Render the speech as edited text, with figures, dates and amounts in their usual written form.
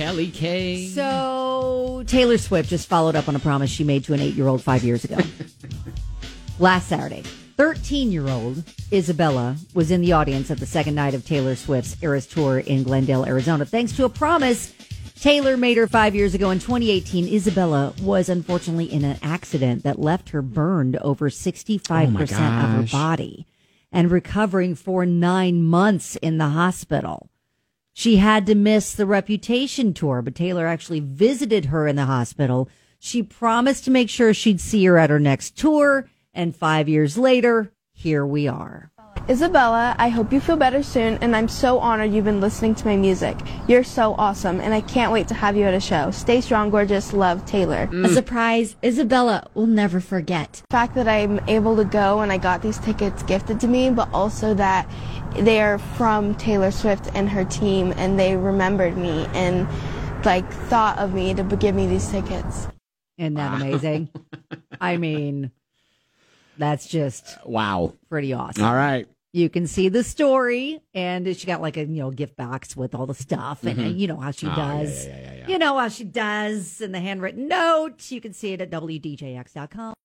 Kelly Kay. So Taylor Swift just followed up on a promise she made to an 8-year-old 5 years ago. Last Saturday, 13-year-old Isabella was in the audience at the second night of Taylor Swift's Eras Tour in Glendale, Arizona. Thanks to a promise Taylor made her 5 years ago in 2018, Isabella was unfortunately in an accident that left her burned over 65% of her body and recovering for 9 months in the hospital. She had to miss the Reputation tour, but Taylor actually visited her in the hospital. She promised to make sure she'd see her at her next tour, and 5 years later, here we are. Isabella, I hope you feel better soon, and I'm so honored you've been listening to my music. You're so awesome, and I can't wait to have you at a show. Stay strong, gorgeous. Love, Taylor. A surprise Isabella will never forget. The fact that I'm able to go and I got these tickets gifted to me, but also that they're from Taylor Swift and her team, and they remembered me and thought of me to give me these tickets. Isn't that amazing? I mean, that's just pretty awesome. All right. You can see the story, and she got a gift box with all the stuff, and you know how she does. Yeah. You know how she does, and the handwritten note. You can see it at WDJX.com.